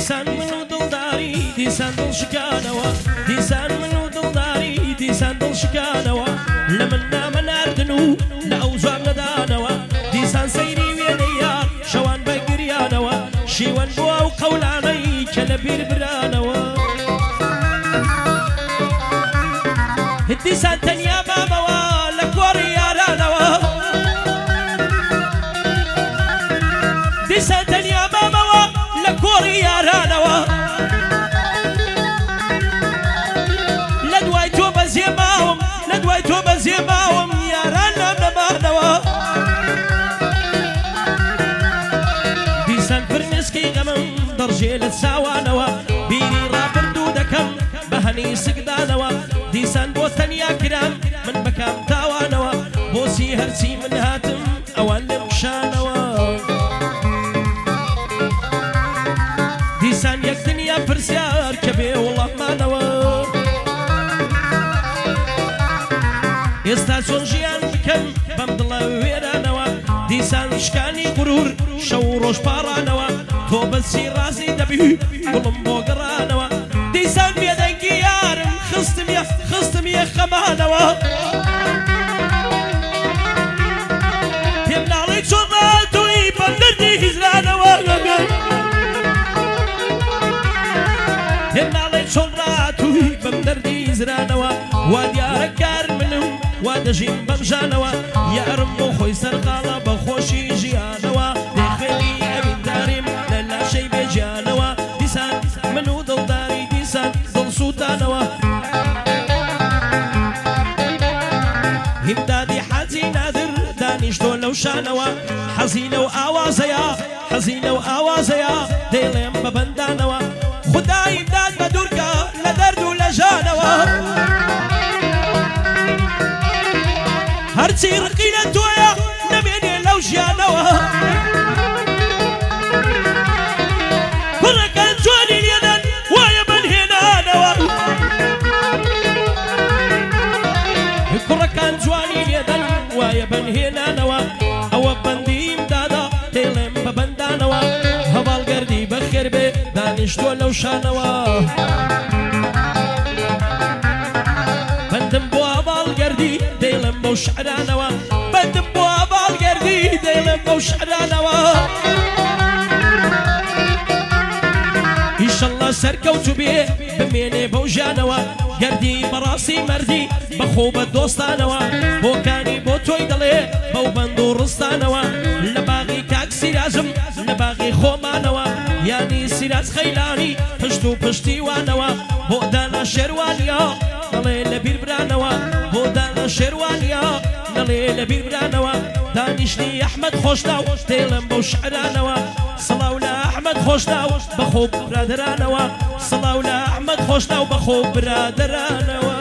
دیسان منو دڵداری دیسان دڵشکانەوە دیسان منو دڵداری دیسان دڵشکانەوە لە من نامە ناردن و لە ئەو جوان نەدانەوە دیسان سەیری وێنەی یار شەوان بە گریانەوە شیوەن بووە و قەولانەی کە لە بیر برانەوە دیسان تەنیا مامەوە لە کۆڕی یارانەوە دیسان تەنیا مامەوە لە کۆڕی یارانەوە لە دوای تۆ بەزیێ ماوم لە دوای تۆ بەزیێ ماوم یاران لام نەمانەوە دیسان فرمێسکی غەمم دەڕژێ لە چاوانەوە بیری ڕابردوو دەکەم بە هەنی سگدانەوە دیسان بۆ تەنیا کرام من بەکام تاوانەوە بۆچی هەرچی من هاتم ئەوان لێم کشانەوە دیسان یەک دنیا پرسیار کە بێ وڵامانەوە ئێستا چۆن ژیان بکەم بەم دڵە وێرانەوە دیسان شکانی غرور شەو ڕۆژ پاڕانەوە تۆ بەچی ڕازی دەبی گوڵم بۆ گەڕانەوە دیسان بێدەنگی یارم خستم یە خەمانەوە پێم ناڵی چۆن ڕاتووی بەم دەردی هیزرانەوە پێم ناڵی چۆن ڕاتووی بەم دەردی هیزرانەوە وا دیارە کار منم وا دەژیم بەم ژانەوە یارم بۆ خۆی سەرقاڵە بە خۆشی ژیانەوە دەخێنی ئەوینداریم لە لاشەی بێجیانەوە دیسان من و دڵداری دیسان دڵسووتانەوە هیمدادی حەجی نادر دانیشتۆ لەو شانەوە حەزی لەو ئاوازەیە حەزی لەو ئاوازەیە دێڵێم بە بەندانەوە خودای ئیمداد بە دوورکە لە دەرد و لە ژانەوە هەرچی ڕقی لە تۆیە نەمێنێ لەو ژیانەوە کوڕەکان جوانی لێدەن وایە بەنهێنانەوە کوڕەکان جوانی لێدەن وایە بەنهێنانەوە ئەوە بەندیم دادا دێڵێم بە بەندانەوە هەواڵگەردی بەخێر بێ دانیشتۆ لەو شانەوە بەندم بۆ هەواڵگەردی دێڵم بەو شعرانەوە بەندم بۆ هەواڵگەردی دێڵم بەو شعرانەوە ئیشەڵڵا سەرکەوتو بێ بمێنێ بەو ژانەوە گەردی بەڕاستی مەردی بەخۆ بە دۆستانەوە بۆکانی بۆ تۆی دەڵێ بەو بەند و ڕستانەوە لە باغی کاک سیرازم لە باغی خۆمانەوە یانی سیراز خەیلانی پشت و پشتیوانەوە بۆ دانا شێروانیا نەڵێ لە بیر برانەوە بۆ دانا شێروانیا نەڵێ لە بیر برانەوە دانیشتی ئەحمەد خۆشناو دێڵم بەو شعرانەوە سڵاو لە ئەحمەد خۆشناو بەخۆ برادرانەوە سڵاو لە ئەحمەد خۆشناو بەخۆ برادرانەوە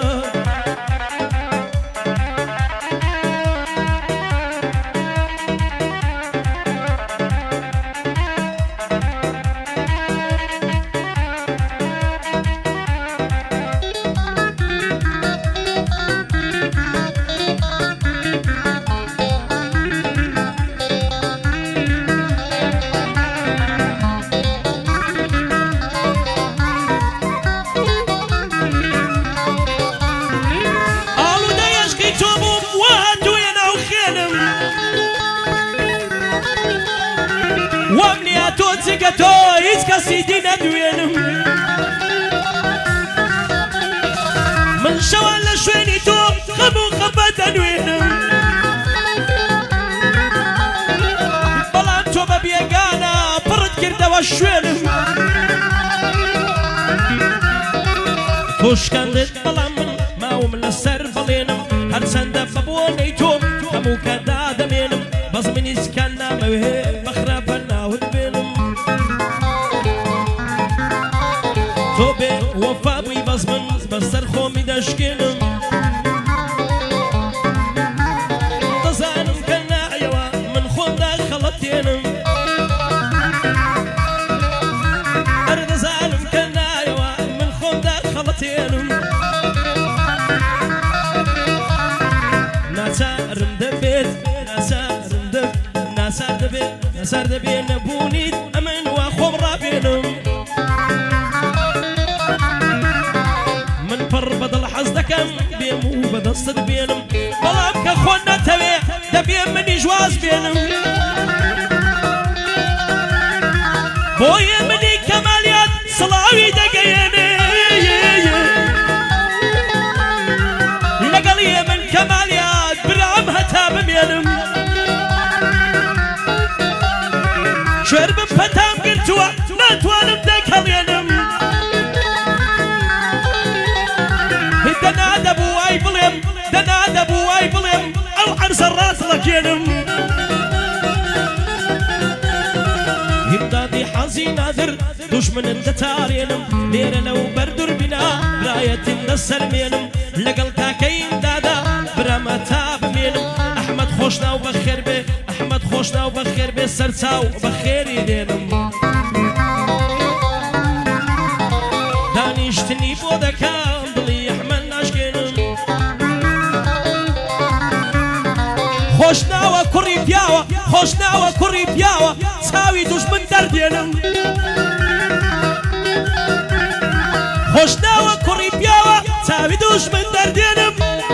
جگە تۆ هیچ کەسی دی نەدوێنم من شەوان لە شوێنی تۆ خەم و خەپەت دەنوێنم بەڵام تۆ بە بێگانە پڕت کردەوە شوێنم تۆ شکاندت بەڵام من ماوم لەسەر بەڵێنم هەرچەندە بەبوونەی تۆ هەموو کەدا دەمێنم بەس منی سکان نامەوێ بەخراپە ناوت بێنم تۆ بێ وەفا بووی بەس من بەسەر خۆمی دەشکێنم دەزانم کە نایەوە من خۆمدا خەڵەت تێنم هەر دەزانم کە نایەوە من خۆمدا خەڵەت تێنم ناچارم دەبێت ناسار دەبێت نەبوونیت ئەمن وا خۆم ڕابێنم بەدەستت بێنم بەڵام کە خۆن نەتەوێ دەبێ منی جواز بێنم بۆیە منی کەمالیات سڵاوی دەگەیەنێ لەگەڵ من کەمالیات برام هەتا بمێنم شێر بم پەتام گرتووە ناتوانم دەکەڵێنم دەنادەبوو وای بڵێم دەنادەبوو وای بڵێم ئەو عەرزە ڕاست ڵەکێنم هیمدادی حەزی نادر دوژمنت دەتارێنم لێرە لەو بەردور بنا برایەتم دەسەرمێنم لەگەڵ کاکەیم دادا برامە تا بمێنم ئەحمەد خۆشناو بەخێر بێ ئەحمەد خۆشناو بەخێر بێ سەرچاو بەخێری دێنم دانیشتنی بۆ دەکەم دڵی ئەحمەد ناشکێنم خۆشناوە کوڕی پیاوە خۆشناوە کوڕی پیاوە چاوی دوژمن دەردێنم خۆشناوە کوڕی پیاوە چاوی دوژمن دەردێنم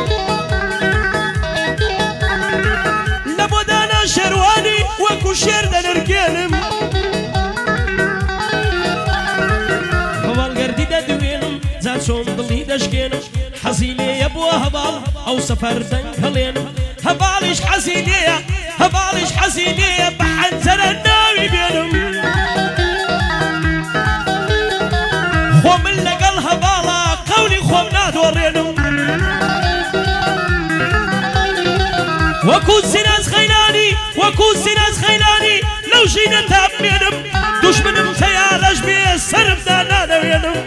لە بۆ دانا شێروانی وەکو شێر دەنرگێنم هەواڵگەردی دەدوێنم جا چۆن دڵی دەشکێنم حەزی لێیە بۆ هەواڵ ئەو سەفەر دەنگ هەڵێنم هەواڵیش حەزی لێیە هەواڵیش حەزی لێیە بە حەنجەرە ناوی بێنم خۆ من لەگەڵ هەواڵە قەولی خۆم نادۆڕێنم وەکو سیناز خەیلانی وەکو سیناز خەیلانی لەو ژینە تا بمێنم دوژمنم تەیارەش بێ سەرمدا نادەوێنم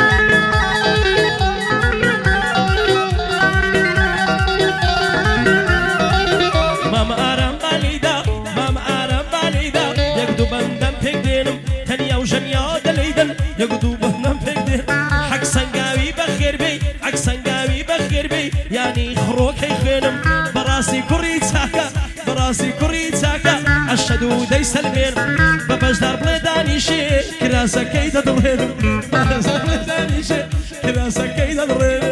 مامە ئارام بالیدا مامە ئارام بالیدا یەک دوو بەندەم پێک دێنم تەنیا و ژەنیا دەلەیدەن یەک دوو بەندەم پێک دێن حەک سەنگاوی بەخێر بێ حەک سەنگاوی بەخێر بێ یانی خڕۆکەی خوێنم بەڕاستی کوڕی چاکە بەڕاستی کوڕی چاکە ئەشەد و دەیسەلمێنم بە بەشدار بڵێ دانیشێ کراسەکەی دەدڵێنم بەشدار بڵێ دانیشێ کراسەکەی دەدڵێنم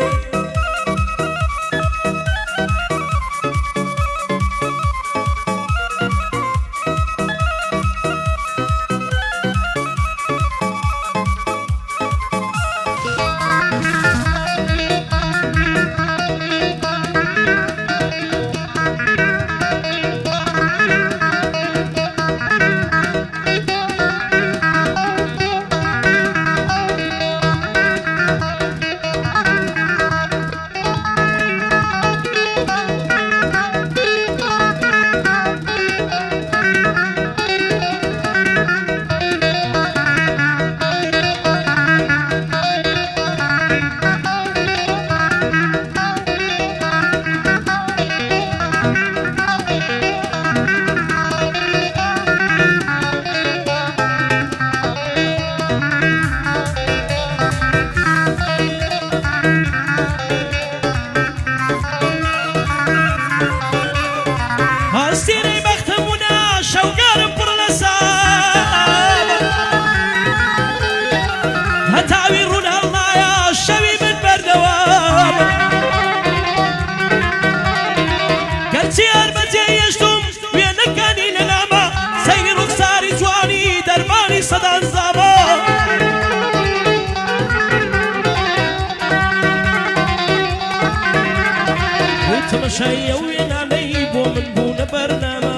تماشای وێنانەی بۆ من بوونە بەرنامە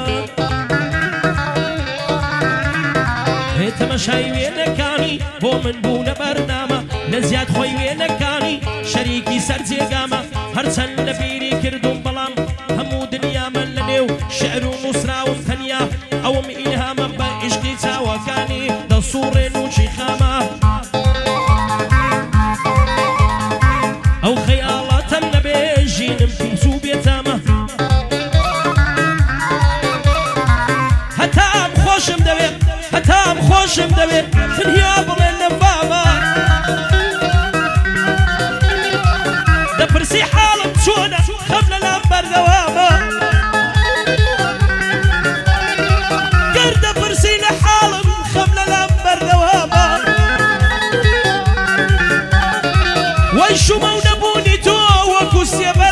تەماشای وێنەکانی بۆ من بوونە بەرنامە لە زیاد خۆی وێنەکانی شەریکی سەرجێگامە هەرچەند لە بیری کردوم بەڵام هەموو دنیامە لە نێو شعر و نووسراوم تەنیا ئەوم ئیلهامە بە عیشقی چاوەکانی دەسوڕێن و چیخامە ئەو خەیاڵاتەم نەبێ ژینم پیسوو بێتامە هەتام خۆشم دەوێت هەتام خۆشم دەوێت تنیا بڵێن لە بابە دەپرسی حاڵم چۆنە خەم لە لام بەردەوامە گەر دەپرسی لە حاڵم خەم لە لام بەردەوامە وەی شومە و نەبوونی تۆ وەکو سێبە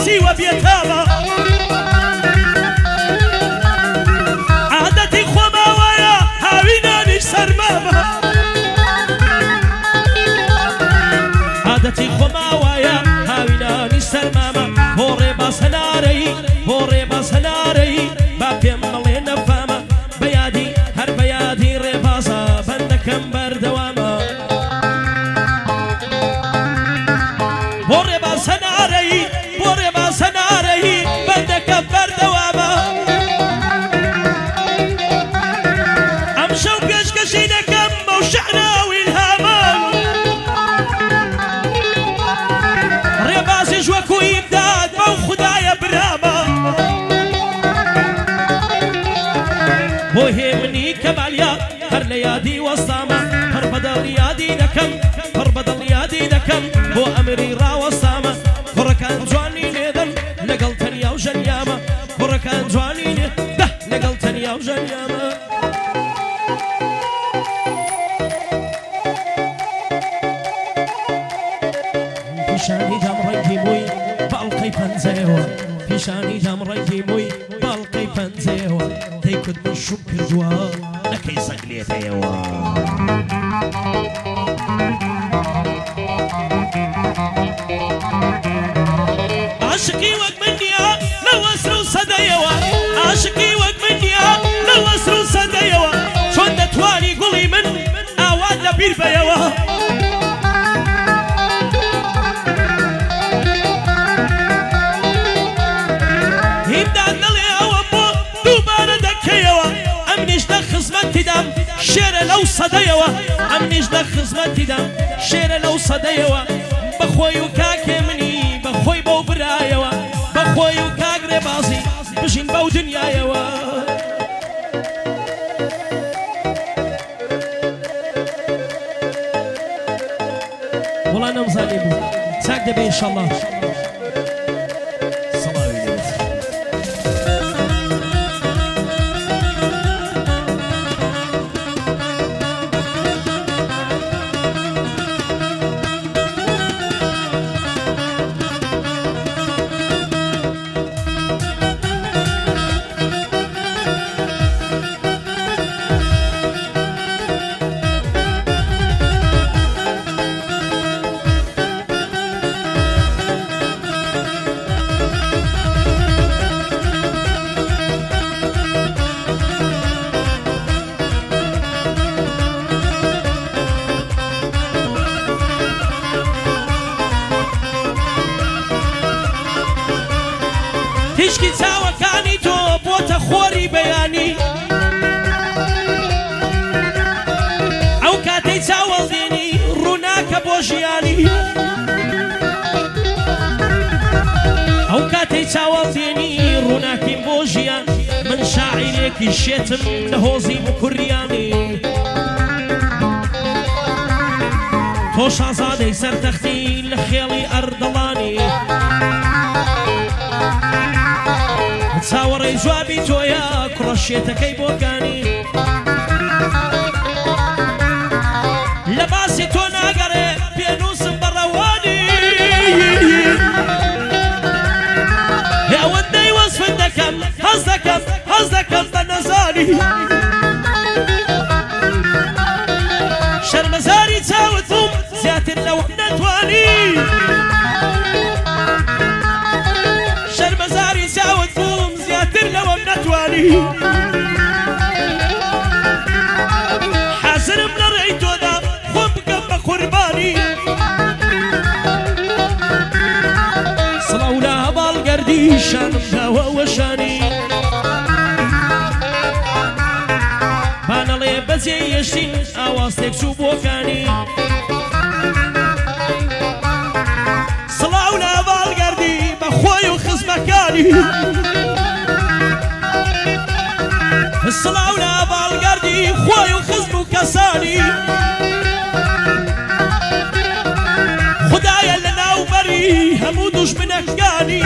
سیوە بێتامە عادەتی خۆماوایە هاوینانیش سەرمامە عادەتی خۆماوایە هاوینانیش سەرمامە بۆ ڕێباز هەنارەی بۆ ڕێباز هەنارەی با پێم بڵێ نەفامە بەیادی هەر بەیادی ڕێبازە بەندەکەم بەردەوامە بۆ ڕێباز هەنارەی بۆ ڕێباز هەنارەی بەندەکەم بەردەوامە ئەم شەو پێشکەشی دەکەم بەو شەعرە و ئیلهامە ڕێبازیش وەکو ئیمداد بەو خودایە برامە بۆ هێمنی کەمالیا هەر لە یادی وەستامە هەر بەدەڵ یادی دەکەم هەر بەدڵ یادی دەکەم بۆ ئەمری ڕاوەستامە کوڕەکان جوانی لێدەن لەگەڵ تەنیا و ژەنیامە کوڕەکان جوانی لێ لەگەڵ تەنیا و ژەنیامە پیشانی جام ڕێنگی مووی باڵقەی پەنجەیەوە پیشانی جام ڕێنگی مووی باڵقەی پەنجەیەوە دەیکوت من شوم کردووە نەکەی سەگ لێتەیەوە عاشقی وەک من نییە لە وەسر و سەدەیەوە عاشقی وەک من نییە لە وەسر و سەدەیەوە چۆن دەتوانی گوڵی من ئاوات لە بیر بەیەوە هیمدان دەڵێ ئەوە بۆ دووبارە دەکەیەوە ئەمنیش لە خزمەتیدام شێرە لەو سەدەیەوە ئەمنیش لە خزمەتیدام شێرە لەو سەدەیەوە بەخۆی و کاکێ منی بەخۆی بەو برایەوە بەخۆی و کاک ڕێبازی بژین بەو دنیایەوە وەڵا نەمزانی بوو چاک دەبێ ئینشەڵڵا تشکی چاوەکانی تۆ بۆتە خۆری بەیانی ئەو کاتەی چاوەڵدێنی ڕووناکە بۆ ژیانی ئەو کاتەی چاوەڵدێنی ڕووناکیم بۆ ژیان من شاعیرێکی شێتم لە هۆزی بکوڕیانی تۆ شازادەی سەرتەختی لە خێڵی ئەردەڵانی چاوەڕێی جوابی تۆیە کوڕەشێتەکەی بۆکانی لە باسی تۆ ناگەڕێ پێنووسم بەڕەوانی هێوەندەی وەزفت دەکەم هەز دەکەم بە نەزانی شەرمەزاری چاوت بووم زیاتر لەوە نەتوانی شەرمەزاری چاوت بووم زیاتر لەوەم نەتوانی حەزرم لە ڕێی تۆدا خۆم بکەم بە قوربانی سڵاو لە هەباڵگەردی شانم داوە وەشانی بانەڵێ بەجێ یەشتین ئاواستێک چوو بۆکانی سڵاو لە هەباڵگەردی بە خۆی و خزمەکانی سڵاو لە هەباڵگەردی خۆی و خزم و کەسانی خودایە لە ناوبەری هەموو دوژمنەکانی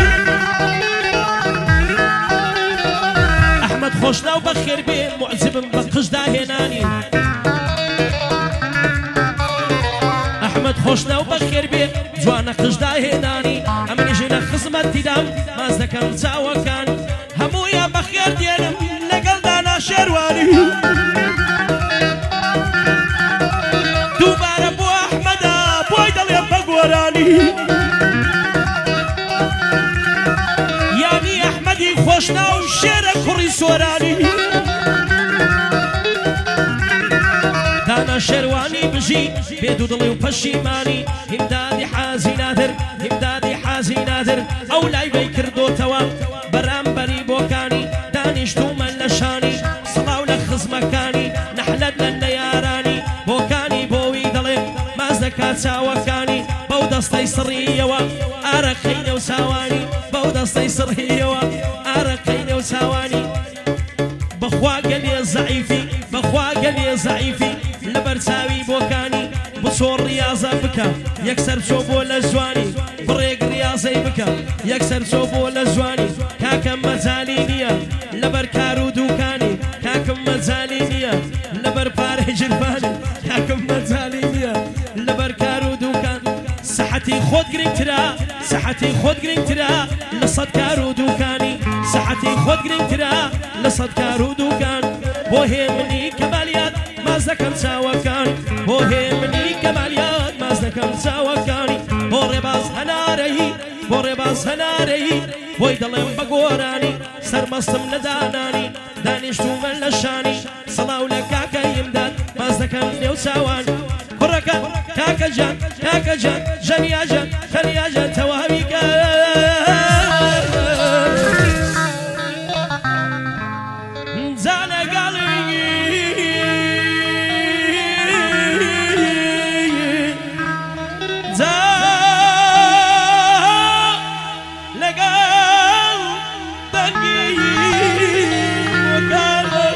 ئەحمەد خۆشناو بەخێر بێ موعجبم بە قژدا هێنانی ئەحمەد خۆشناو بەخێر بێ جوانە قژدا هێنانی ئەمنیژ لە خزمە قسمەتی دام ماز دەکەم چاوەکان هەموویان بەخێر دێنم لەگەڵ دانا شێروانی دووبارە بۆ ئەحمەدا بۆی دەڵێ بە گۆرانی یانی ئەحمەدی خۆشناو شێرە کوڕی سۆرانی دانا شێروانی بژی بێدوو دڵی و پەشیمانی هیمدادی حازی نادر هیمدادی حازی نادر ئەو لای بەی کردۆتەوە بەرامبەری بۆکانی دانیشتومە لە شانی سڵاو لە خزمەکانی نەحلەت لە نەیارانی بۆکانی بۆوی دەڵێ ماز دەکات چاوەکانی بەو دەستەی سڕیەوە ئارەقەی نێو چاوانی بەو دەستەی سڕیەوە ئارەقەی نێو چاوانی بەخوا گەلێ زەعیفی بەخوا گەلێ زەعیفی لەبەر چاوی بۆکانی بچۆ ڕیازە بکە یەکسەر چۆ بۆ لە جوانی بڕێک ریازەی بکە یەکسەر چۆ بۆ لە جوانی کاکەم مەجالی نییە لەبەر کار و دووکانی کاکەم مەجالی نییە لەبەر پارەی جربانی کاکەم مەجالی نییە لەبەر کار و دووکان سەحەتی خۆت گرنگترە سەحەتی خۆت گرنگترە لە سەد کار و دووکانی سەحەتی خۆت گرنگترە لە سەد کار و دووکان بۆ هێمنی کەمالیات ماز دەکەم چاوەکان بۆ هێمنی کەمالیات ماز دەکەم چاوەکانی بۆ ڕێباز هەنارەیی بۆ ڕێباز هەنارەیی بۆی دەڵێم بە گۆرانی سەرمەستم نەدانانی دانیشتومە لە شانی سەڵاو لە کاکەیمداد ماز دەکەم نێو چاوان کوڕەکە کاکە جان کاکە جان ژەنیا جان خەنیا جان تەواوی لەگەڵ بەنگی